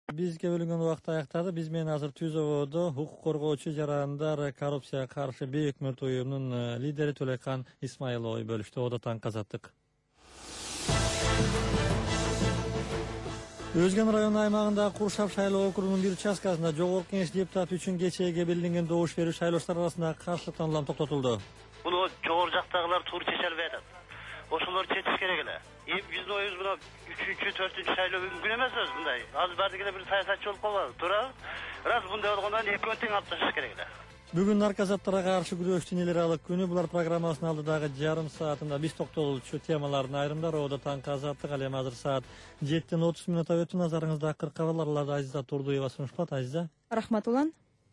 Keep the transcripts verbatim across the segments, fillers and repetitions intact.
Бизге бөлүнгөн убакыт аяктады. Биз менен азыр Түз ободо укук коргоочу жарандар коррупцияга каршы бей өкмөт уюмунун лидери Төлөйкан Исмаилов бөлүштү. Ода таң казаттык. Өзгөн район аймагындагы Куршап шайлоо округунун бир участкасында Жогорку Кеңеш депутаты үчүн кечээге белгиленген добуш берүү шайлоочулар арасындагы каршылыктан улам токтотулду. Буну жогору жактагылар туура чече албай атат. Ошолор чечиш керек эле. Эми биздин оюбуз мына үчүнчү, төртүнчү шайлоо мүмкүн эмес өзү мындай. Азыр бардыгы бир саясатчы болуп калбады, туурабы? Раз мындай болгондон экөөнү тең алып ташташ керек эле. Бүгүн наркозаттарга каршы күрөштүн эл аралык күнү. Булар программасынын алдыдагы жарым саатында биз токтолчу темалардын айрымдары Ода таң казаттык. Ал эми азыр саат жетиден отуз минут өтүп, назарыңызда акыркы кабарлар. Азиза Турдуева сунушталат. Азиза. Рахмат улан.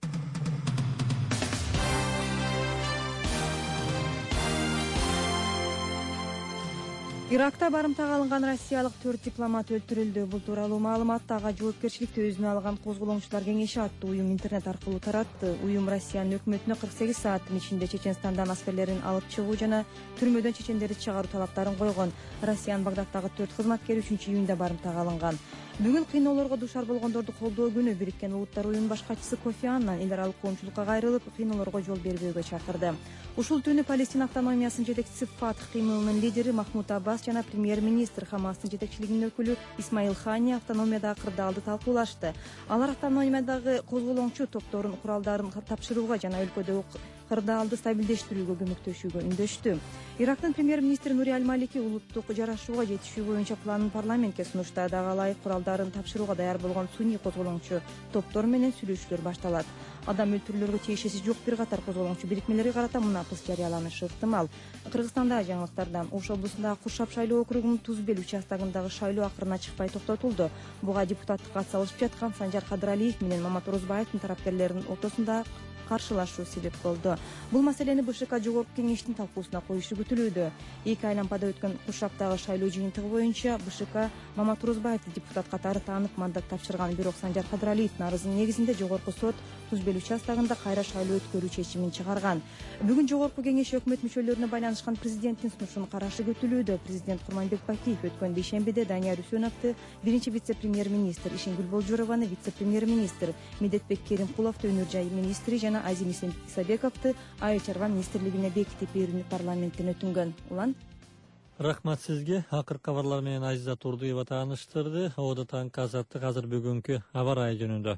Иракта барымтага алынган россиялык төрт дипломат өлтүрүлдү. Бул тууралуу маалыматты ага жоопкерчиликти өзүнө алган козголоңчулар кеңеши аттуу уюм интернет аркылуу таратты. Уюм Россиянын өкмөтүнө кырк сегиз сааттын ичинде Чеченстандан аскерлерин алып чыгуу жана түрмөдөн чечендерди чыгаруу талаптарын койгон. Россиянын Багдадтагы төрт кызматкери үчүнчү июнда барымтага алынган. Бүгүн кыйноолорго дуушар болгондорду колдоо күнү. Бириккен Улуттар уюмунун башкачысы Кофи Аннан эл аралык коомчулукка кайрылып, кыйноолорго жол бербөөгө чакырды. Ушул түнү Палестина автономиясынын жетекчиси Фатх кыймылынын лидери Махмуд Аббас жана премьер-министр Хамастын жетекчилигинин өкүлү Исмаил Хани автономиядагы кырдаалды талкуулашты. Алар автономиядагы козголоңчу топтордун куралдарын тапшырууга жана өлкөдөгү кырдаалды стабилдештирүүгө көмөктөшүүгө үндөштү. Ирактын премьер-министри Нури Аль-Малики улуттук жарашууга жетишүү боюнча планын парламентке сунушту. Дагы ылайык куралдарын тапшырууга даяр болгон суний козголоңчу топтор менен сүйлөшүүлөр башталат. Адам өлтүрүүлөргө тиешеси жок бир катар козголоңчу бирикмелерге карата мунапыс жарыяланышы ыктымал. Кыргызстандагы жаңылыктардан Ош облусундагы Куршап шайлоо округунун Тузбел участогундагы шайлоо акырына чыкпай токтотулду. Буга депутаттыкка ат салышып жаткан Санжар Кадыралиев менен Мамат Орозбаевдин тарапкерлеринин ортосунда каршылашуу себеп болду. Бул маселени БШК Жогорку Кеңештин талкуусуна коюшу күтүлүүдө. Эки айлампада өткөн Куршаптагы шайлоо жыйынтыгы боюнча БШК Мамат Орозбаевди депутат катары таанып мандат тапшырган. Бирок Санжар Кадыралиевдин арызынын негизинде Жогорку сот Тузбел участогунда кайра шайлоо өткөрүү чечимин чыгарган. Бүгүн Жогорку Кеңеш өкмөт мүчөлөрүнө байланышкан президенттин сунушун карашы күтүлүүдө. Президент Курманбек Бакиев өткөн бейшембиде Данияр Үсөновду, биринчи вице-премьер-министр Ишенгүл Болжурованы, вице-премьер-министр Медетбек Керимкуловду, өнөр жай министри жана Азим Исабековду айыл чарба министрлигине бекитип берүүнү парламенттен өтүнгөн. Улан. Рахмат сизге. Акыркы кабарлар менен Азиза Турдуева тааныштырды. Ода таң казаттык азыр бүгүнкү аба ырайы жөнүндө.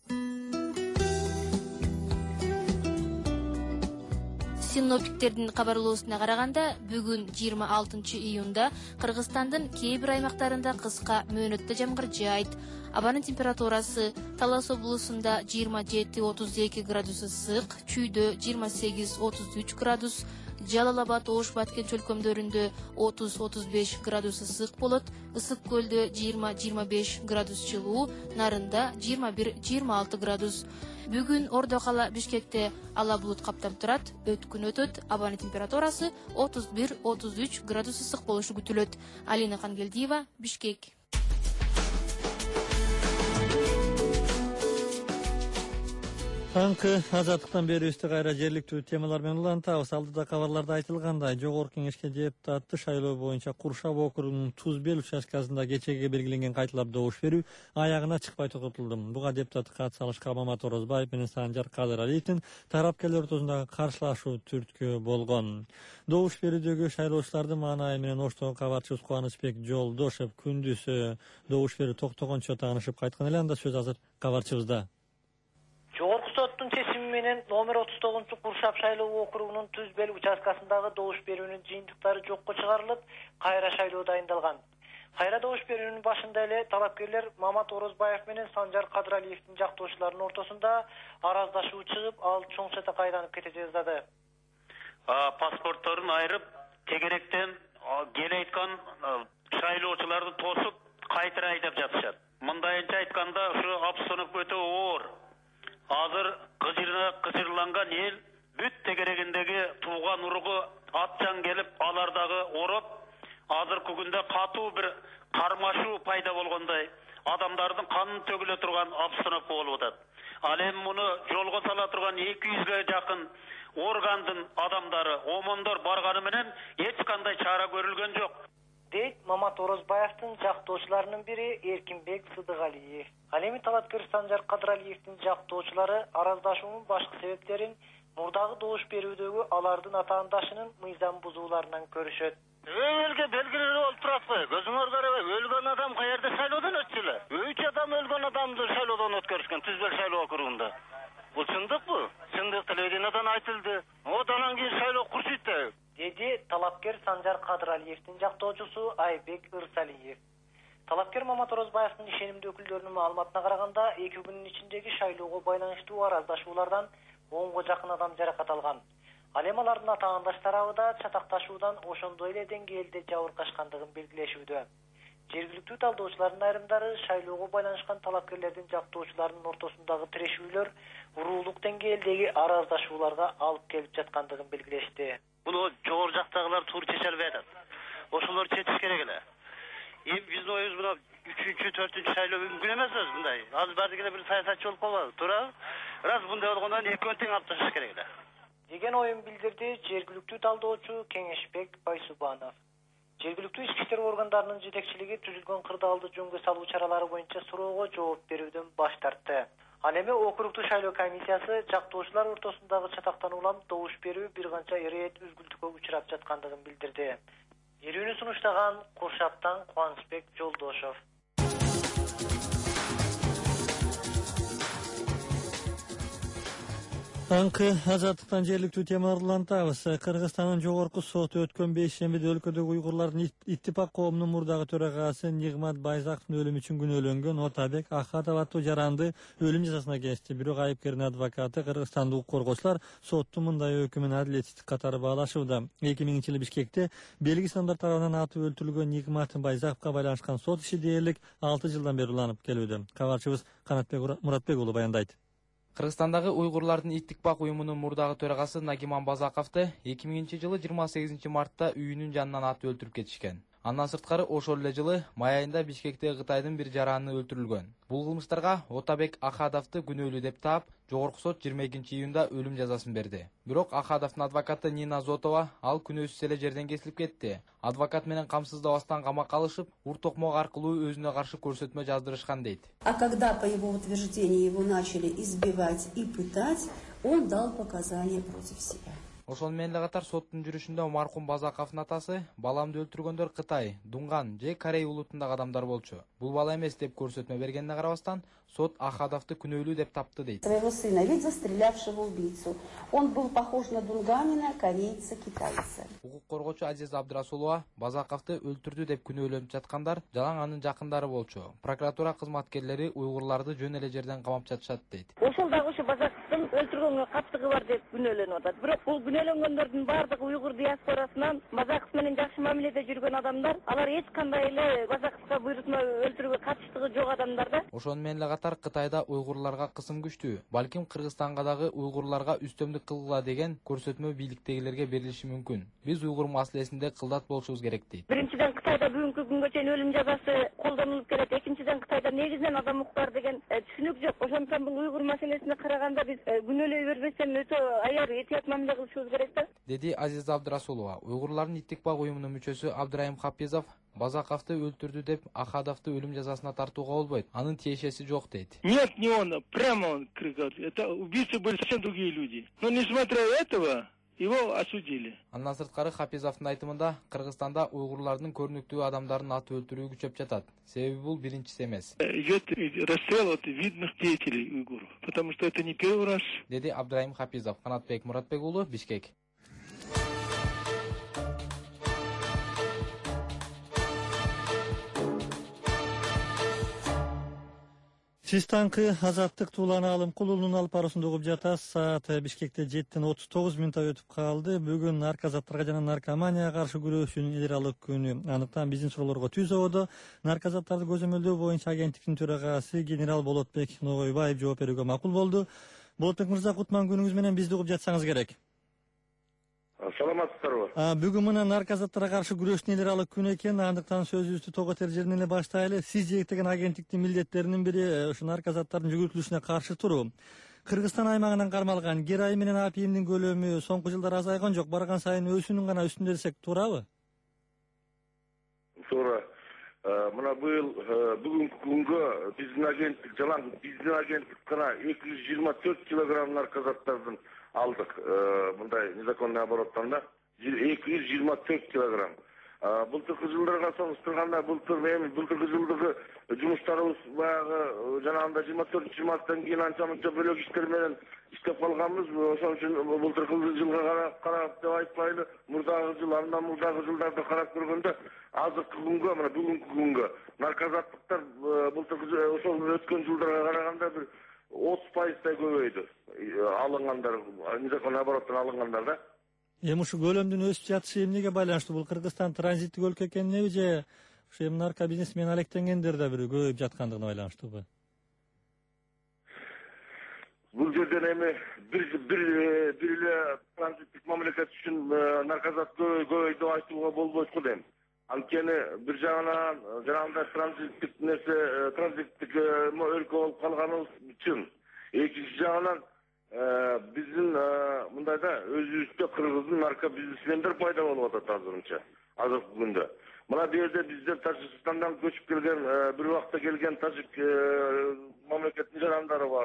Синоптиктердин кабарлоосуна караганда, бүгүн жыйырма алтынчы июнда Кыргызстандын кээ бир аймактарында кыска мөөнөттө жамгыр жаайт. Абанын температурасы Талас облусунда жыйырма жети отуз эки градус ысык, Чүйдө жыйырма сегиз отуз үч градус, Жалал-Абад, Ош, Баткен чөлкөмдөрүндө отуз отуз беш градус ысык болот, Ысык көлдө жыйырма жыйырма беш градус жылуу, Нарында жыйырма бир жыйырма алты градус. Бүгүн Ордо кала Бишкекте ала булут каптап турат, өткүн өтөт, абанын температурасы отуз бир отуз үч градус ысык болушу күтүлөт. Алина Кангелдиева, Бишкек. Таңкы азаттыктан берүүбүздү кайра жергиликтүү темалар менен улантабыз. Алдыда кабарларда айтылгандай, Жогорку Кеңешке депутаттык шайлоо боюнча Куршап округунун Тузбел участкасында кечеге белгиленген кайталап добуш берүү аягына чыкпай токтотулду. Буга депутаттыкка ат салышкан Мамат Орозбаев менен Санжар Кадыралиевдин тарапкерлер ортосундагы каршылашуу түрткү болгон. Добуш берүүдөгү шайлоочулардын маанайы менен Оштогу кабарчыбыз Кубанычбек Жолдошев күндүз добуш берүү токтогончо таанышып кайткан эле. Анда сөз азыр кабарчыбызда. Жогорку соттун чечими менен номер отуз тогузунчу Куршап шайлоо округунун Тузбел участкасындагы добуш берүүнүн жыйынтыктары жокко чыгарылып, кайра шайлоо дайындалган. Кайра добуш берүүнүн башында эле талапкерлер Мамат Орозбаев менен Санжар Кадыралиевдин жактоочуларынын ортосунда араздашуу чыгып, ал чоң сатакка айланып кете жаздады. Паспортторун айырып, тегеректен келе айткан шайлоочуларды тосуп, кайтара айдап жатышат. Мындайынча айтканда, ушу обстановка өтө оор. Азыр кыжырына кыжырланган эл бүт тегерегиндеги тууган уругу атчан келип, алардагы ороп, азыркы күндө катуу бир кармашуу пайда болгондой, адамдардын канын төгүлө турган обстановка болуп атат. Ал эми муну жолго сала турган эки жүзгө жакын органдын адамдары, омондор барганы менен эч кандай чара көрүлгөн жок. дейт Мамат Орозбаевдин жактоочуларынын бири Эркинбек Сыдыгалиев. Ал эми талапкер Санжар Кадралиевдин жактоочулары араздашуунун башкы себептерин мурдагы добуш берүүдөгү алардын атаандашынын мыйзам бузууларынан көрүшөт. Элге белгилүү болуп турат го. Көзүңөр карабай, өлгөн адам каерде шайлоодон өтчү эле. үч адам өлгөн адамды шайлоодон өткөрүшкөн Түзбел шайлоо округунда. Бул чындыкпы? Чындык телевидениедан айтылды. Одан кийин шайлоо курчуйт деп. Деди талапкер Санжар Кадралиевдин жактоочусу Айбек Ырсалиев. Талапкер Мамат Орозбаевдин ишенимдүү өкүлдөрүнүн маалыматына караганда, эки күнүн ичиндеги шайлоого байланыштуу араздашуулардан онго жакын адам жаракат алган. Ал эми алардын атаандаштары да чатакташуудан ошондой эле деңгээлде жабыркашкандыгын белгилешүүдө. Жергиликтүү талдоочулардын айрымдары шайлоого байланышкан талапкерлердин жактоочуларынын ортосундагы тирешүүлөр уруулук деңгээлдеги араздашууларга алып келип жаткандыгын белгилешти. Буну жогору жактагылар туура чече албай атат. Ошолор чечиш керек эле. Эми биздин оюбуз мына үчүнчү, төртүнчү шайлоо мүмкүн эмес өзү мындай. Азыр бардык эле бир саясатчы болуп калбады, туурабы? Раз мындай болгондон экөөнү тең алып ташташ керек эле. Деген оюн билдирди жергиликтүү талдоочу Кеңешбек Байсубанов. Жергиликтүү ички иштер органдарынын жетекчилиги түзүлгөн кырдаалды жөнгө салуу чаралары боюнча суроого жооп берүүдөн баш тартты. Ал эми округдук шайлоо комиссиясы жактоочулар ортосундагы чатактануулар добуш берүү бир канча ирет үзгүлтүккө учурап жаткандыгын билдирди. Берүүнү сунуштаган Куршаптан Кубанычбек Жолдошов. Анкы азаттыктан жергиликтүү темаларды улантабыз. Кыргызстандын жогорку соту өткөн бейшембиде өлкөдөгү уйгурлардын иттифак коомунун мурдагы төрагасы Нигмат Байзаковдун өлүмү үчүн күнөөлөнгөн Отабек Ахадов аттуу жаранды өлүм жазасына кести. Бирок айыпкердин адвокаты кыргызстандык укук коргоочулар соттун мындай өкүмүн адилетсиздик катары баалашууда. эки миңинчи жылы Бишкекте белгисиз адамдар тарабынан атып өлтүрүлгөн Нигмат Байзаковго байланышкан сот иши дээрлик алты жылдан бери уланып келүүдө. Кабарчыбыз Канатбек Муратбек уулу баяндайт. Кыргызстандагы уйгурлардын иттикпак уюмунун мурдагы төрагасы Нагиман Базаковду эки миңинчи жылы жыйырма сегизинчи мартта үйүнүн жанынан атып өлтүрүп кетишкен. Андан сырткары ошол эле жылы май айында Бишкектеги Кытайдын бир жараны өлтүрүлгөн. Бул кылмыштарга Отабек Ахадовду күнөөлүү деп таап, жогорку сот жыйырма экинчи июнда өлүм жазасын берди. Бирок Ахадовдун адвокаты Нина Зотова ал күнөөсүз эле жерден кесилип кетти. Адвокат менен камсыздабастан камакка алышып, ур токмок аркылуу өзүнө каршы көрсөтмө жаздырышкан дейт. А когда по его утверждению его начали избивать и пытать, он дал показания против себя. Ошол менен эле катар соттун жүрүшүндө маркум Базаковдун атасы баламды өлтүргөндөр Кытай, Дунган же Корей улутундагы адамдар болчу. Бул бала эмес деп көрсөтмө бергенине карабастан, сот Ахадовду күнөөлүү деп тапты дейт. Своего сына, ведь застрелявшего убийцу, он был похож на дунганина, корейца, китайца. Укук коргоочу Азиза Абдрасулова Базаковду өлтүрдү деп күнөөлөнүп жаткандар жалаң анын жакындары болчу. Прокуратура кызматкерлери уйгурларды жөн эле жерден камап жатышат дейт. Ошол дагы ушу Базаковдун өлтүргөнгө каттыгы бар деп күнөөлөнүп атат. Бирок бул күнөөлөнгөндөрдүн бардыгы уйгур диаспорасынан Базаков менен жакшы мамиледе жүргөн адамдар, алар эч кандай эле Базаковго буйрутма өлтүрүүгө катыштыгы жок адамдар да. Ошон менен эле катар Кытайда уйгурларга кысым күчтүү. Балким Кыргызстанга дагы уйгурларга үстөмдүк кылгыла деген көрсөтмө бийликтегилерге берилиши мүмкүн. Биз уйгур маселесинде кылдат болушубуз керек дейт. Биринчиден Кытайда бүгүнкү күнгө чейин өлүм жазасы колдонулуп келет. Экинчиден Кытайда негизинен адам укуктар деген түшүнүк жок. Ошондуктан бул уйгур маселесине караганда биз күнөөлөй бербестен өтө аяр этият мамиле кылышыбыз керек да. Деди Азиза Абдрасулова. Уйгурлардын иттикпак уюмунун мүчөсү Абдырайым Хапизов Базаковду өлтүрдү деп Ахадовду өлүм жазасына тартууга болбойт. Анын тиешеси жок дейт. Нет, не он, прямо он крикал. Это убийцы были совсем другие люди. Но несмотря на этого, его осудили. Андан сырткары Хапизовдун айтымында Кыргызстанда уйгурлардын көрүнүктүү адамдарын атып өлтүрүү күчөп жатат. Себеби бул биринчиси эмес. Идет расстрел от видных деятелей уйгуров, потому что это не первый раз. Деди Абдырайым Хапизов. Канатбек Муратбек уулу, Бишкек. Сиз таңкы азаттык туулан алым кулунун алып баруусунда угуп жатасыз. Саат Бишкекте жеттен отуз тогуз минутта өтүп калды. Бүгүн наркозаттарга жана наркоманияга каршы күрөшүүнүн эл аралык күнү. Андыктан биздин суроолорго түз ободо наркозаттарды көзөмөлдөө боюнча агенттиктин төрагасы генерал Болотбек Ногойбаев жооп берүүгө макул болду. Болотбек мырза, кутман күнүңүз менен бизди угуп жатсаңыз керек. Саламатсыздарбы? Бүгүн мына наркозаттарга каршы күрөштүн эл аралык күнү экен. Андыктан сөзүбүздү тоготер жеринен эле баштайлы. Сиз жетектеген агенттиктин милдеттеринин бири ушу наркозаттардын жүгүртүлүшүнө каршы туруу. Кыргызстан аймагынан кармалган героин менен апийимдин көлөмү соңку жылдары азайган жок, барган сайын өсүүнүн гана үстүндө десек туурабы? туура. Мына быйыл бүгүнкү күнгө биздин агенттик жалаң биздин агенттик гана эки жүз жыйырма төрт килограмм наркозаттардын алдык. Мындай незаконный обороттон да эки жүз жыйырма төрт килограмм. Былтыркы жылдарга салыштырганда былтыр эми былтыркы жылдыгы жумуштарыбыз баягы жанагындай жыйырма төртүнчү марттан кийин анча мынча бөлөк иштер менен иштеп калганбыз. Ошон үчүн былтыркы жылга карап деп айтпайлы. Мурдагы жыл, андан мурдагы жылдарды карап көргөндө азыркы күнгө, мына бүгүнкү күнгө наркозаттыктар былтыркы ошол өткөн жылдарга караганда бир отуз пайыздай көбөйдү. Алынгандар, незаконный обороттон алынгандар да. Эми ушу көлөмдүн өсүп жатышы эмнеге байланыштуу? Бул Кыргызстан транзиттик өлкө экенине же ушу эми нарко бизнес менен алектенгендер да бир көбөйүп жаткандыгына байланыштуубу? Бул жерден эми бир бир бир эле транзиттик мамлекет үчүн наркозат көбөйдү деп айтууга болбойт го дейм. Анткени бир жагынан жанагындай транзиттик нерсе транзиттик өлкө болуп калганыбыз чын. Экинчи жагынан биздин мындайда өзүбүздө кыргыздын нарко бизнесмендер пайда болуп атат азырынча, азыркы күндө. Мына бу жерде биздер Тажикстандан көчүп келген, бир убакта келген тажик мамлекеттин жарандары бар.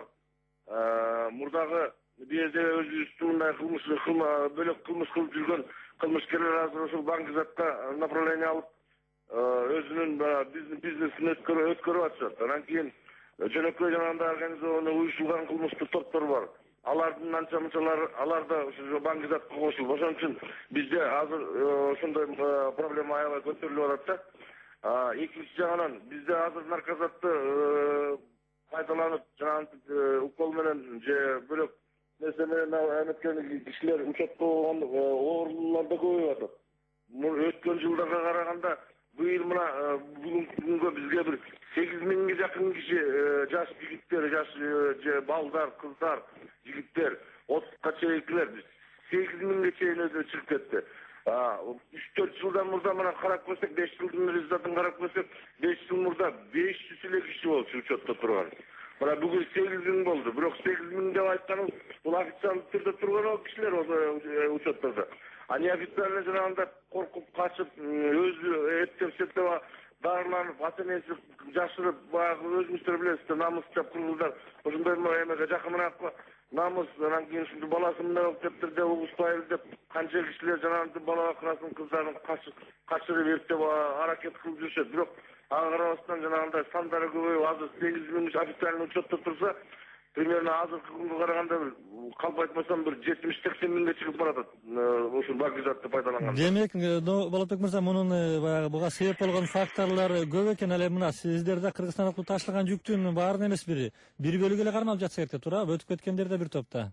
Мурдагы бу жерде өзүбүздүн мындай кылмыш бөлөк кылмыш кылып жүргөн кылмышкерлер азыр ушул Баңгизатка направление алып өзүнүн бизнесин өткөрүп атышат. Анан кийин жөнөкөй жанагындай организованный уюшулган кылмыштык топтор бар. Алардын анча мынчалары алар да ушул Баңгизатка кошулуп. Ошон үчүн бизде азыр ошондой проблема аябай көтөрүлүп атат да. Экинчи жагынан бизде азыр наркозатты пайдаланып жанагы укол менен же бөлөк нерсе менен эметкен кишилер учетко болгон оорулар да көбөйүп атат. Өткөн жылдарга караганда быйыл мына бүгүнкү күнгө бизге бир сегиз миңге жакын киши жаш жигиттер, жаш же балдар, кыздар, жигиттер, отузга чейинкилер сегиз миңге чейин өзү чыгып кетти. үч төрт жылдан мурда мына карап көрсөк, беш жылдын результатын карап көрсөк, беш жыл мурда беш жүз эле киши болчу учетто турган. Мына бүгүн сегиз миң болду. Бирок сегиз миң деп айтканым бул официалдык түрдө турган ол кишилер учеттордо. А неофициально жанагындай коркуп качып, өзү эптеп-септеп дарыланып, ата-энеси жашырып, баягы өзүңүздөр билесиздер, намыс деп кыргыздар ошондой эмеге жакыныраак намыс, анан кийин ушундай баласы мындай болуп кетти деп угушпайлы деп канча кишилер жанагындай бала бакырасын кыздарын качырып эптеп аракет кылып жүрүшөт. Бирок ага карабастан жанагындай сандары көбөйүп, азыр сегиз миң официальный учетто турса, примерно азыркы күнгө караганда бир калп айтмасам бир жетимиш сексен миңге чыгып баратат ушул Баңгизатты пайдаланган. Демек, Болотбек мырза, мунун баягы буга себеп болгон факторлор көп экен. Ал эми мына сиздерде Кыргызстанга ташылган жүктүн баарын эмес бир бир бөлүгү эле кармалып жатса керек, туурабы? Өтүп кеткендер да бир топта.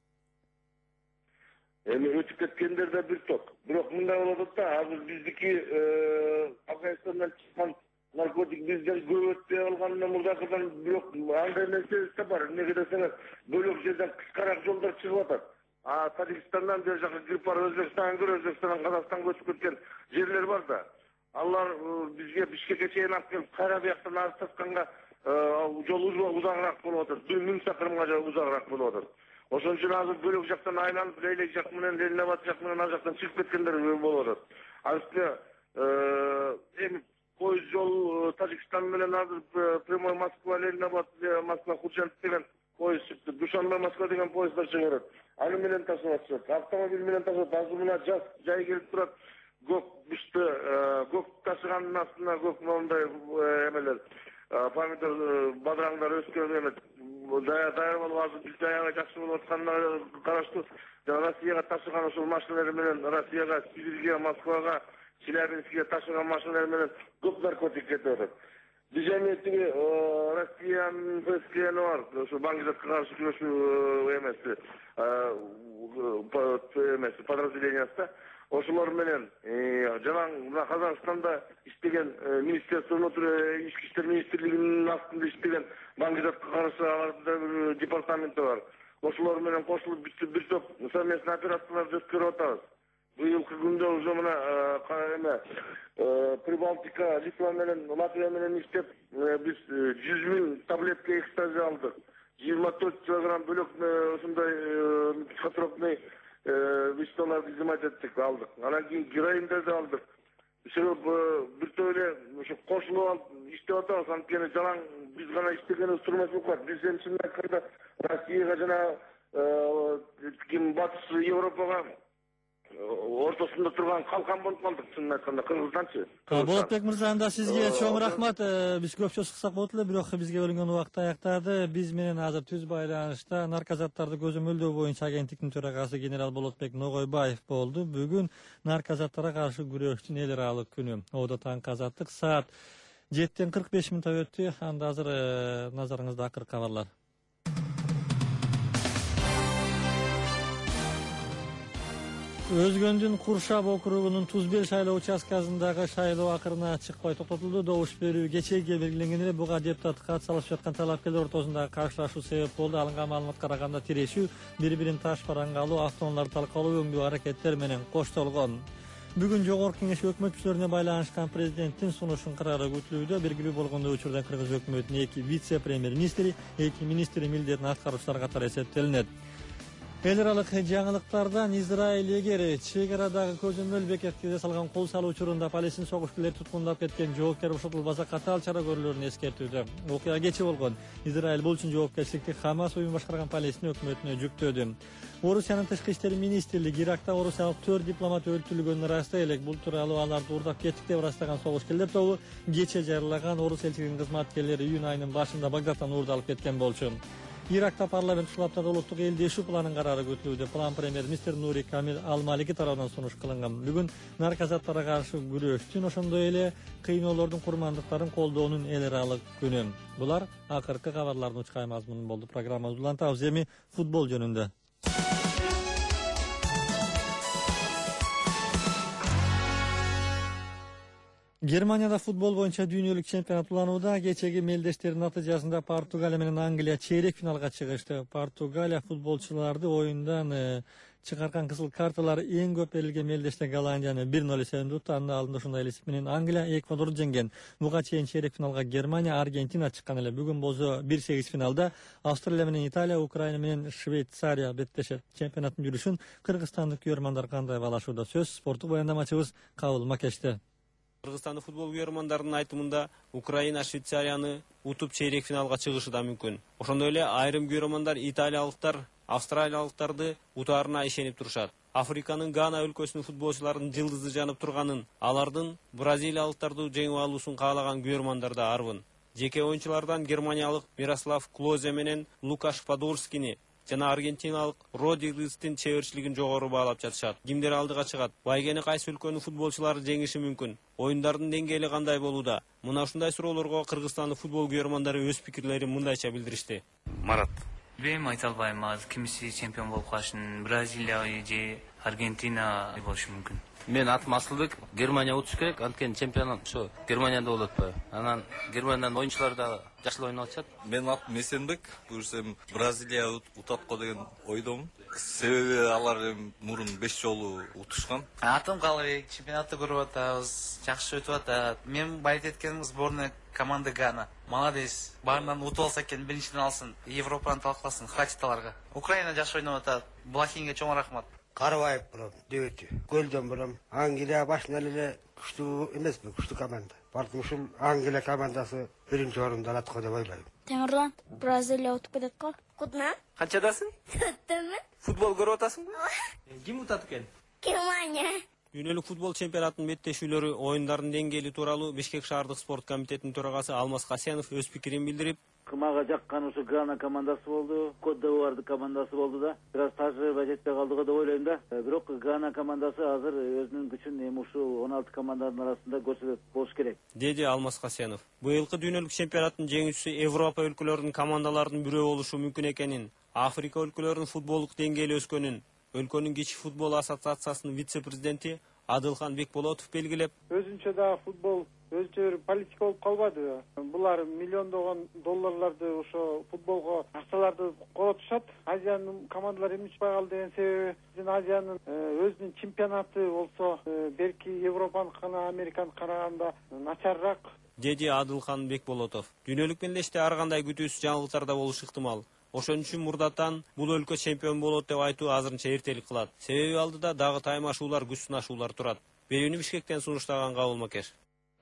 Эми өтүп кеткендер да бир топ. Бирок мындай болуп атат да, азыр биздики Афганистандан чыккан наркотик бизден көп өтпөй калганынан мурдакыдан бирок андай нерсе да бар. Эмнеге десеңиз, бөлөк жерден кыскараак жолдор чыгып атат. А Тажикстандан бер жака кирип барып Өзбекстандан көрө, Өзбекстандан Казакстанга көчүп кеткен жерлер бар да. Алар бизге Бишкекке чейин алып келип, кайра бияктан алып сатканга жол узагыраак болуп атат. миң чакырымга узагыраак болуп атат. Ошон үчүн азыр бөлөк жактан айланып, Лейлек жак менен, Ленинабад жак менен ал жактан чыгып кеткендер болуп атат. Азыр эми поезд жол Тажикстан менен азыр прямой Москва, Ленинабад, Москва, Хуршент деген поезд чыкты. Душанбе, Москва деген поезддар чыгып атат. Аны менен ташып атышат. Автомобиль менен ташып атат. Азыр мына жаз жай келип турат. Көк бышты, көк ташыгандын астына көк мондай эмелер, помидор, бадыраңдар өскөн эме даяр болуп азыр бизде аябай жакшы болуп атканына караштуу. Россияга ташыган ошол машиналар менен Россияга, Сибирге, Москвага, Челябинскиге ташыган машиналар менен көп наркотик кетип атат. Биз эми тиги Россиянын ФСК бар, ошо Баңгизатка каршы күрөшүү эмеси, эмеси подразделениясы. Ошолор менен жанаң мына Казакстанда иштеген Министерство внутренних ички иштер министрлигинин астында иштеген Баңгизатка каршы алардын департаменти бар. Ошолор менен кошулуп бир топ совместный операцияларды өткөрүп атабыз. Быйылкы күндө уже мына эме Прибалтика, Литва менен, Латвия менен иштеп, биз жүз миң таблетка экстази алдык. жыйырма төрт килограмм бөлөк ушундай психотропный веществолорду изымать еттик, алдык. Анан кийин героиндерди алдык. Себеп бир эле ошо кошулуп алып иштеп атабыз, анткени жалаң биз гана иштегенибиз турмас болот. Биз эми чын айтканда Россияга жана ким Батыс Европага ортосунда турган калкан болуп калдык, чын айтканда Кыргызстанчы. Болотбек мырза, анда сизге чоң рахмат. Биз көпчө чыксак болот эле, бирок бизге бөлүнгөн убакыт аяктады. Биз менен азыр түз байланышта наркозаттарды көзөмөлдөө боюнча агенттиктин төрагасы генерал Болотбек Ногойбаев болду. Бүгүн наркозаттарга каршы күрөштүн эл аралык күнү. Оодо таңкы азаттык саат жетиден кырк беш мүнөт өттү. Анда азыр назарыңызда акыркы кабарлар. Өзгөндүн Куршап округунун Тузбел шайлоо участкасындагы шайлоо акырына чыкпай токтотулду. Добуш берүү кечеге белгиленген эле. Буга депутаттыкка атсалышып жаткан талапкерлер ортосундагы каршылашуу себеп болду. Алынган маалыматка караганда тирешүү, бири-бирин таш бараңга алуу, автоунааларды талкалоо өңдүү аракеттер менен коштолгон. Бүгүн жогорку кеңеш өкмөт мүчөлөрүнө байланышкан президенттин сунушун карары күтүлүүдө. Белгилүү болгондой учурда Кыргыз өкмөтүнүн эки вице-премьер-министри, эки министри милдетин аткаруучулар катары эсептелинет. Эл аралык жаңылыктардан Израиль эгер чек арадагы көзөмөл бекетке салган кол салуу учурунда Палестин согушкерлери туткундап кеткен жоопкер бошотулбаса катаал чара көрүлөрүн эскертүүдө. Окуя кечээ болгон. Израиль бул үчүн жоопкерчиликти Хамас уюму башкарган Палестин өкмөтүнө жүктөдү. Орусиянын тышкы иштер министрлиги Иракта орусиялык төрт дипломат өлтүрүлгөнүн ырастай элек. Бул тууралуу аларды урдап кеттик деп ырастаган согушкерлер тобу кечээ жарыялаган орус элчилигинин кызматкерлери июнь айынын башында Багдадтан уурдалып кеткен болчу. Иракта парламент кылаптагы улуттук элдешүү планын карары күтүлүүдө. План премьер-министр Нури Камил Ал-Малики тарабынан сунуш кылынган. Бүгүн наркозаттарга каршы күрөштүн, ошондой эле кыйноолордун курмандыктарын колдоонун эл аралык күнү. Булар акыркы кабарлардын учкай мазмуну болду. Программабызды улантабыз. Эми футбол жөнүндө. Германияда футбол боюнча дүйнөлүк чемпионат уланууда. Кечеги мелдештердин натыйжасында Португалия менен Англия чейрек финалга чыгышты. Португалия футболчуларды оюндан чыгарган кызыл карталар эң көп берилген мелдеште Голландияны бир ноль эсебинде утты. Анда алдында ушундай эсеп менен Англия Эквадорду жеңген. Буга чейин чейрек финалга Германия, Аргентина чыккан эле. Бүгүн болсо бир сегиз финалда Австралия менен Италия, Украина менен Швейцария беттешет. Чемпионаттын жүрүшүн кыргызстандык көрөрмандар кандай баалашууда? Сөз спорттук баяндамачыбыз Кабыл Макеште. Кыргызстандык футбол көрөрмандардын айтымында Украина Швейцарияны утуп чейрек финалга чыгышы да мүмкүн. Ошондой эле айрым көрөрмандар италиялыктар австралиялыктарды утаарына ишенип турушат. Африканын Гана өлкөсүнүн футболчуларынын жылдызы жанып турганын, алардын бразилиялыктарды жеңип алуусун каалаган көрөрмандар да арбын. Жеке оюнчулардан германиялык Мирослав Клозе менен Лукаш Подольскини жана аргентиналык Родригестин чеберчилигин жогору баалап жатышат. Кимдер алдыга чыгат? Байгени кайсы өлкөнүн футболчулары жеңиши мүмкүн? Оюндардын деңгээли кандай болууда? Мына ушундай суроолорго Кыргызстандын футбол көрөрмандары өз пикирлерин мындайча билдиришти. Марат. Билбейм, айта албайм. Азыр кимиси чемпион болуп калышын, Бразилия же Аргентина болушу мүмкүн. Мен атым Асылбек. Германия утуш керек, анткени чемпионат ошо Германияда болот атпайбы? Анан Германиянын оюнчулары да жакшы ойноп атышат. Мен атым Эсенбек. Буюрсам Бразилия утат го деген ойдомун. Себеби алар мурун беш жолу утушкан. Атым Калыбек. Чемпионатты көрүп атабыз. Жакшы өтүп атат. Мен байт эткеним сборная команды Гана. Молодец. Баарынан утуп алса экен, биринчиден алсын. Европаны талкаласын, хватит аларга. Украина жакшы ойноп атат. Блахинге чоң рахмат. Карабаев болом, дебети. Көлдөн болом. Англия башынан эле күчтүү эмеспи, күчтүү команда. Бардым ушул Англия командасы биринчи орунда алат го деп ойлойм. Темирлан, Бразилия утуп кетет го. Кутма? Канчадасың? Төртөмүн. Футбол көрүп атасыңбы? Ким утат экен? Германия. Дүйнөлүк футбол чемпионатынын беттешүүлөрү оюндардын деңгээли тууралуу Бишкек шаардык спорт комитетинин төрагасы Алмаз Касенов өз пикирин билдирип, кымага жаккан ушу Гана командасы болду, Кот д'Ивуардын командасы болду да. Бир аз тажрыйба жетпей калды го деп ойлойм да. Бирок Гана командасы азыр өзүнүн күчүн эми ушу он алты команданын арасында көрсөтөт болуш керек, деди Алмаз Касенов. Быйылкы дүйнөлүк чемпионаттын жеңүүчүсү Европа өлкөлөрүнүн командаларынын бирөө болушу мүмкүн экенин, Африка өлкөлөрүнүн футболдук деңгээли өскөнүн өлкөнүн кичи футбол ассоциациясынын вице-президенти Адылхан Бекболотов белгилеп, өзүнчө да футбол өзүнчө бир политика болуп калбады. Булар миллиондогон долларларды ошо футболго акчаларды коротушат. Азиянын командалары эмне чыкпай калды деген себеби биздин Азиянын өзүнүн чемпионаты болсо берки Европаныкына, Американыкына караганда начарыраак, деди Адылхан Бекболотов. Дүйнөлүк мелдеште ар кандай күтүүсүз жаңылыктар да болушу ыктымал. Ошон үчүн мурдатан бул өлкө чемпион болот деп айтуу азырынча эртелик кылат. Себеби алдыда дагы таймашуулар, күч сынашуулар турат. берүүнү Бишкектен сунуштаган Кабыл Макеш.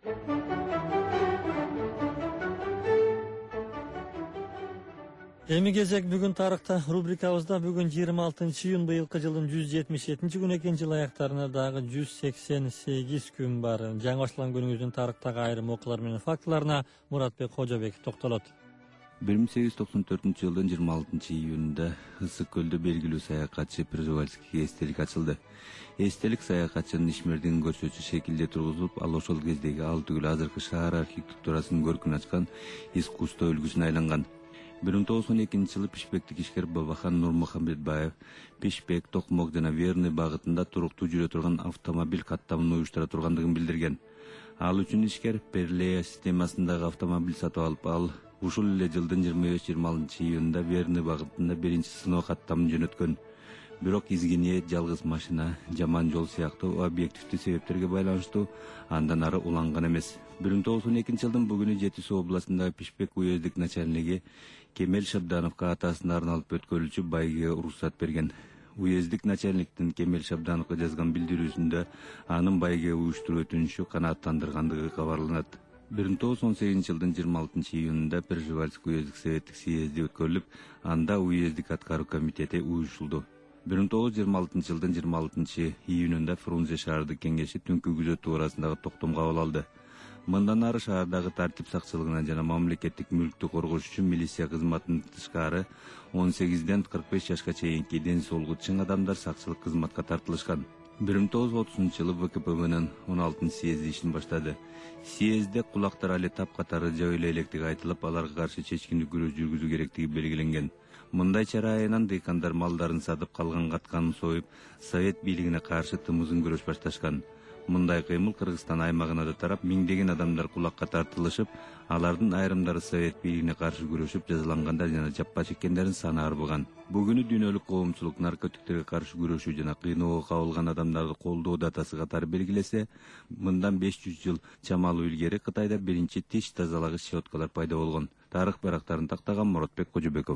Эми кезек бүгүн тарыхта рубрикабызда бүгүн жыйырма алтынчы июнь быйылкы жылдын жүз жетимиш жетинчи күнү экен, жыл аяктарына дагы жүз сексен сегиз күн бар. Жаңы башталган күнүңүздүн тарыхтагы айрым окуулар менен фактыларына Муратбек Кожобеков токтолот. бир миң сегиз жүз токсон төртүнчү жылдын жыйырма алтынчы июнунда Ысык көлдө белгилүү саякатчы Пржевальскийге эстелик ачылды. Эстелик саякатчынын ишмердигин көрсөтчү шекилде тургузулуп, ал ошол кездеги ал түгүл азыркы шаар архитектурасынын көркүн ачкан искусство үлгүсүнө айланган. бир миң тогуз жүз он экинчи жылы Пишпектик ишкер Бабахан Нурмухамбетбаев Пишпек, Токмок жана Верный багытында туруктуу жүрө турган автомобиль каттамын уюштура тургандыгын билдирген. Ал үчүн ишкер Перлея системасындагы автомобиль сатып алып, ал ушул эле жылдын жыйырма беш жыйырма алтынчы июнунда Верный багытында биринчи сыноо каттамын жөнөткөн. Бирок изги ниет, жалгыз машина, жаман жол сыяктуу объективдүү себептерге байланыштуу андан ары уланган эмес. бир миң тогуз жүз он экинчи жылдын бүгүнү Жети Суу областындагы Пишпек уездик начальниги Кемел Шабдановго атасына арналып өткөрүлчү байгеге уруксат берген. Уездик начальниктин Кемел Шабдановго жазган билдирүүсүндө анын байгеге уюштуруу өтүнүшү канааттандыргандыгы кабарланат. бир миң тогуз жүз он сегизинчи жылдын жыйырма алтынчы июнунда Пржевальский уездик советтик съезди өткөрүлүп, анда уездик аткаруу комитети уюшулду. бир миң тогуз жүз жыйырма алтынчы жылдын жыйырма алтынчы июнунда Фрунзе шаардык кеңеши түнкү күзөтүү арасындагы токтом кабыл алды. Мындан ары шаардагы тартип сакчылыгынан жана мамлекеттик мүлктү коргош үчүн милиция кызматынан тышкары он сегизден кырк беш жашка чейинки ден соолугу чың адамдар сакчылык кызматка тартылышкан. бир миң тогуз жүз отузунчу жылы ВКПБнын он алтынчы съезди ишин баштады. Съездде кулактар али тап катары жабы эле электиги айтылып, аларга каршы чечкиндүү күрөш жүргүзүү керектиги белгиленген. Мындай чара айынан дыйкандар малдарын сатып, калган катканын союп, совет бийлигине каршы тымызын күрөш башташкан. Мындай кыймыл Кыргызстан аймагына да тарап, миңдеген адамдар кулакка тартылышып, алардын айрымдары совет бийлигине каршы күрөшүп, жазалангандар жана жапа чеккендердин саны арбыган. Бүгүнү дүйнөлүк коомчулук наркотиктерге каршы күрөшүү жана кыйноого кабылган адамдарды колдоо датасы катары белгилесе, мындан беш жүз жыл чамалуу илгери Кытайда биринчи тиш тазалагыч щеткалар пайда болгон. Тарых барактарын тактаган Муратбек Кожобеков.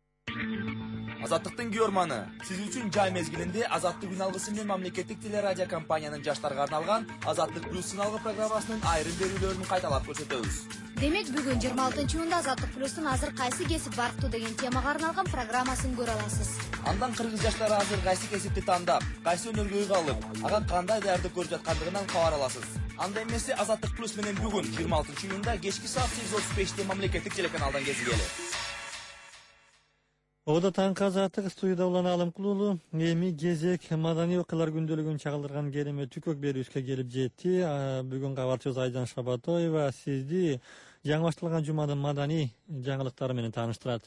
Азаттыктын күйөрманы, сиз үчүн жай мезгилинде Азаттык күн алгысы менен мамлекеттик телерадио компаниянын жаштарга арналган Азаттык плюс сыналгы программасынын айрым берүүлөрүн кайталап көрсөтөбүз. Демек бүгүн жыйырма алтынчы июнда Азаттык плюстун азыр кайсы кесип барктуу деген темага арналган программасын көрө аласыз. Андан кыргыз жаштары азыр кайсы кесипти тандап, кайсы өнөргө ыйга алып, ага кандай даярдык көрүп жаткандыгынан кабар аласыз. Анда эмесе Азаттык плюс менен бүгүн жыйырма алтынчы июнда кечки саат сегиз отуз беште мамлекеттик телеканалдан кезигели. Ода таңкы Азаттык студияда улан Алым Кулулу, эми кезек маданий окуялар күндөлүгүн чагылдырган керемет түкөк берүүбүзгө келип жетти. Бүгүн кабарчыбыз Айжан Шабатоева сизди жаңы башталган жуманын маданий жаңылыктары менен тааныштырат.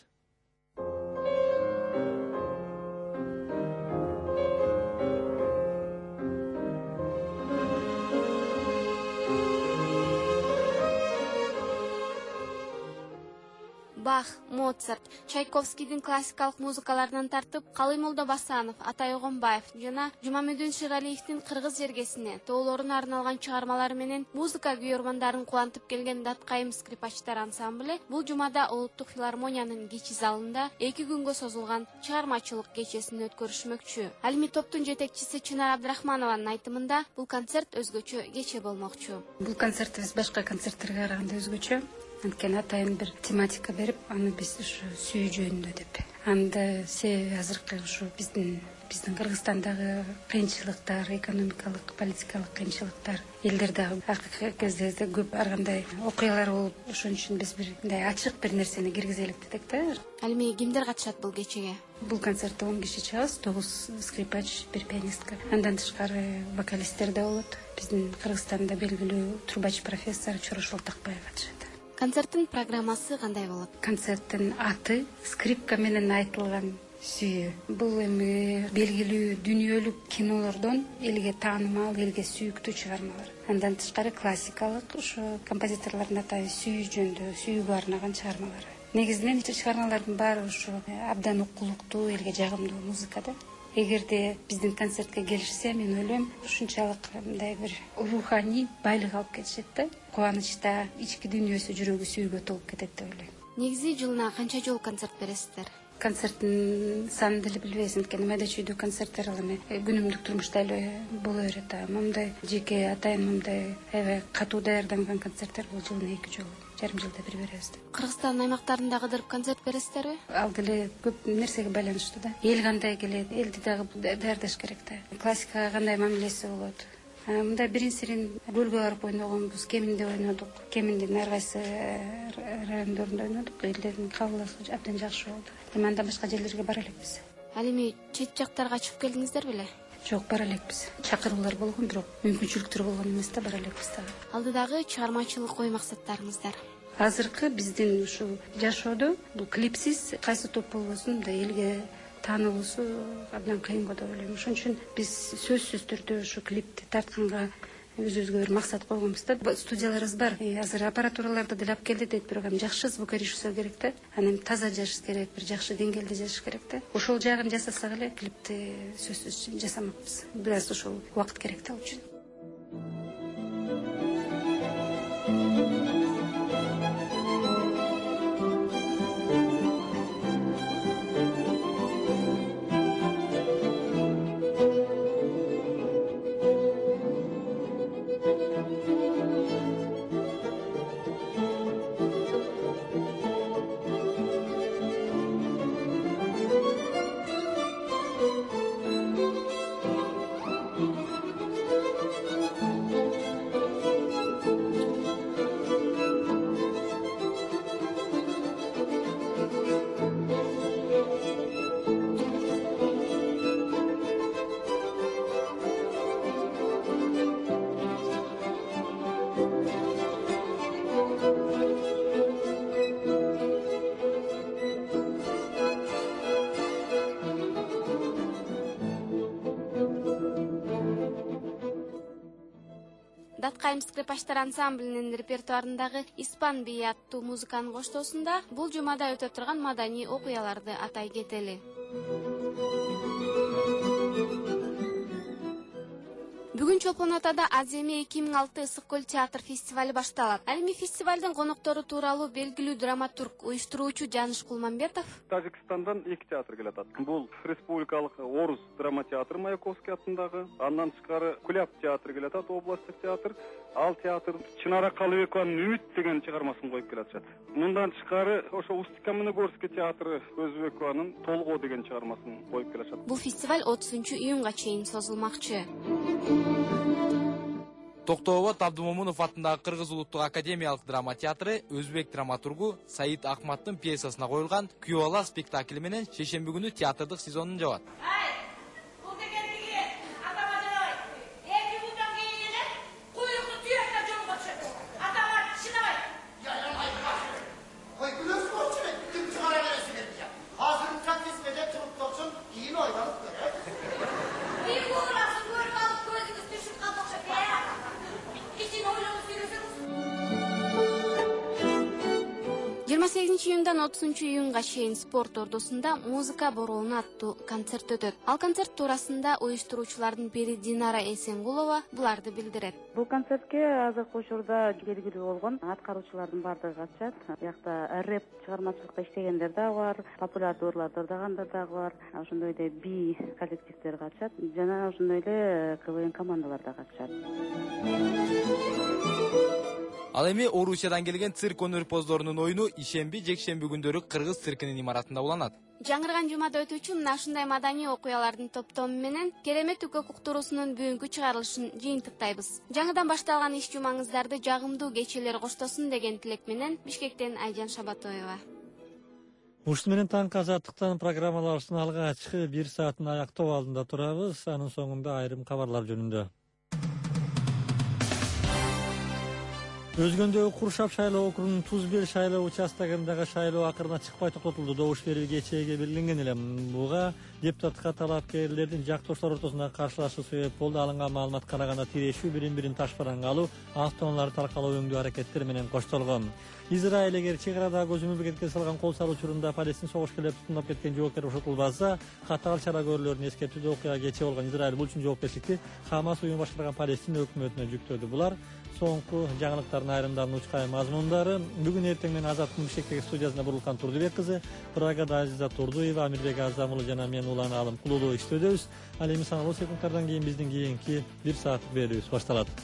Бах, Моцарт, Чайковскийдин классикалык музыкаларынан тартып, Калый Молдо Басанов, Атай Огонбаев жана Жумамедин Ширалиевдин Кыргыз жергесине тоолоруна арналган чыгармалары менен музыка күйөрмандарын кубантып келген Даткайым скрипачтар ансамбле бул жумада Улуттук филармониянын кичи залында эки күнгө созулган чыгармачылык кечесин өткөрүшмөкчү. Ал эми топтун жетекчиси Чынар Абдрахманованын айтымында бул концерт өзгөчө кече болмокчу. Бул концертибиз башка концерттерге караганда өзгөчө. Анткени атайын бир тематика берип, аны биз ушу сүйүү жөнүндө деп. Анда себеби азыркы ушу биздин биздин Кыргызстандагы кыйынчылыктар, экономикалык, политикалык кыйынчылыктар, элдердеги акыркы кезде көп ар кандай окуялар болуп, ошон үчүн биз бир мындай ачык бир нерсени киргизелик дедик да. Ал эми кимдер катышат бул кечеге? Бул концертте он киши чыгабыз, тогуз скрипач, бир пианистка. Андан тышкары вокалисттер да болот. Биздин Кыргызстанда белгилүү трубач профессор Чорош Алтакбаев катышат. Концерттин программасы кандай болот? Концерттин аты скрипка менен айтылган сүйүү. Бул эми белгилүү дүйнөлүк кинолордон элге таанымал, элге сүйүктүү чыгармалар. Андан тышкары классикалык ошо композиторлордун атайын сүйүү жөнүндө, сүйүүгө арнаган чыгармалары. Негизинен чыгармалардын баары ошо абдан укулуктуу, элге жагымдуу музыка да. Эгерде биздин концертке келишсе, мен ойлойм, ушунчалык мындай бир руханий байлык алып кетишет да. Кубанычта ички дүйнөсү, жүрөгү сүйүүгө толуп кетет деп ойлойм. Негизи жылына канча жолу концерт бересиздер? концерттин санын деле билбейсиң, анткени майда чүйдүү концерттер ал эми күнүмдүк турмушта эле боло берет. Мындай жеке атайын мындай аябай катуу даярданган концерттер бул жылына эки жолу, жарым жылда бир беребиз. Кыргызстандын аймактарында кыдырып концерт бересиздерби? Ал деле көп нерсеге байланыштуу да. Эл кандай келет, элди дагы даярдаш керек да. Классикага кандай мамилеси болот. Мындай бирин сирин көлгө барып ойногонбуз, кеминде ойнодук. Кеминдин ар кайсы райондорунда ойнодук. Элдердин кабыл алышы абдан жакшы болду. Эми андан башка жерлерге бара элекпиз. Ал эми чет жактарга чыгып келдиңиздер беле? Жок, бара элекпиз. Чакыруулар болгон, бирок мүмкүнчүлүктөр болгон эмес да, бара элекпиз дагы. Алдыдагы чыгармачылык ой максаттарыңыздар? Азыркы биздин ушул жашоодо бул клипсиз кайсы топ болбосун да элге таанылуусу абдан кыйын го деп ойлойм. Ошон үчүн биз сөзсүз түрдө ушу клипти тартканга өзүбүзгө бир максат койгонбуз да. Студияларыбыз бар. Азыр аппаратураларды деле алып келди дейт, бирок эми жакшы звукорежиссер керек да. Анан таза жазыш керек, бир жакшы деңгээлде жазыш керек да. Ошол жагын жасасак эле клипти сөзсүз жасамакпыз. Бир аз ошол убакыт керек да ал үчүн. Даткайым скрипачтар ансамблинин репертуарындагы Испан бии аттуу музыканын коштоосунда бул жумада өтө турган маданий окуяларды атай кетели. Бүгүн Чолпон Атада Аземи эки миң алты Ысык көл театр фестивали башталат. Ал эми фестивалдын коноктору тууралуу белгилүү драматург, уюштуруучу Жаныш Кулманбетов Тажикстандан эки театр келет. Бул республикалык Орус драма театры Маяковский атындагы, андан тышкары Куляб театры келет, областтык театр. Ал театр Чынара Калыбекованын Үмүт деген чыгармасын коюп келатышат. Мындан тышкары ошо Устик-Каменогорский театры Өзбекованын Толгоо деген чыгармасын коюп келатышат. Бул фестиваль отузунчу июнга чейин созулмакчы. Токтообод Абдымомунов атындагы Кыргыз улуттук академиялык драма театры өзбек драматургу Саид Ахматтын пьесасына коюлган Күйөбала спектакли менен шейшемби күнү театрдык сезонун жабат. жыйырма сегизинчи июндан отузунчу июнга чейин спорт ордосунда музыка бороону аттуу концерт өтөт. Ал концерт туурасында уюштуруучулардын бири Динара Эсенгулова буларды билдирет. Бул концертке азыркы учурда белгилүү болгон аткаруучулардын баардыгы катышат. Биякта рэп чыгармачылыкта иштегендер дагы бар, популярдуу ырларды ырдагандар дагы бар. Ошондой эле би коллективдер катышат. Жана ошондой эле КВН командалар да катышат. Ал эми Орусиядан келген цирк өнөрпоздорунун оюну ишемби, жекшемби күндөрү Кыргыз циркинин имаратында уланат. Жаңырган жумада өтүүчү мына ушундай маданий окуялардын топтому менен Керемет үкөк уктуруусунун бүгүнкү чыгарылышын жыйынтыктайбыз. Жаңыдан башталган иш жумаңыздарды жагымдуу кечелер коштосун деген тилек менен Бишкектен Айжан Шабатоева. Ушун менен таңкы азаттыктан программаларыбыздын алгачкы бир саатын аяктоо алдында турабыз. Анын соңунда айрым кабарлар жөнүндө. Өзгөндөгү Куршап шайлоо округунун Туз бел шайлоо участогундагы шайлоо акырына чыкпай токтотулду. Добуш берүү кечээге белгиленген эле. Буга депутатка талапкерлердин жактоштор ортосундагы каршылашуу себеп болду. Алынган маалыматка караганда тирешүү, бирин-бирин ташбаранга алуу, автоунааларды таркалоо өңдүү аракеттер менен коштолгон. Израиль эгер чек арадагы көз мамлекетке салган кол салуу учурунда Палестин согуш келип тутумдап кеткен жоопкер бошотулбаса, катаал чара көрүлөрүн эскертүүдө окуя кечээ болгон Израиль бул үчүн жоопкерчиликти Хамас уюму башкарган Палестин өкмөтүнө жүктөдү. Булар соңку жаңылыктардын айрымдарын учкай мазмундары. Бүгүн эртең менен Азаттын Бишкектеги студиясында Бурурлукан Турдубек кызы, Прагада Азиза Турдуева, Амирбек Азамулу жана мен Улан Алым Кулулуу иштөөбүз. Ал эми саналуу секундтардан кийин биздин кийинки бир сааттык берүүбүз башталат.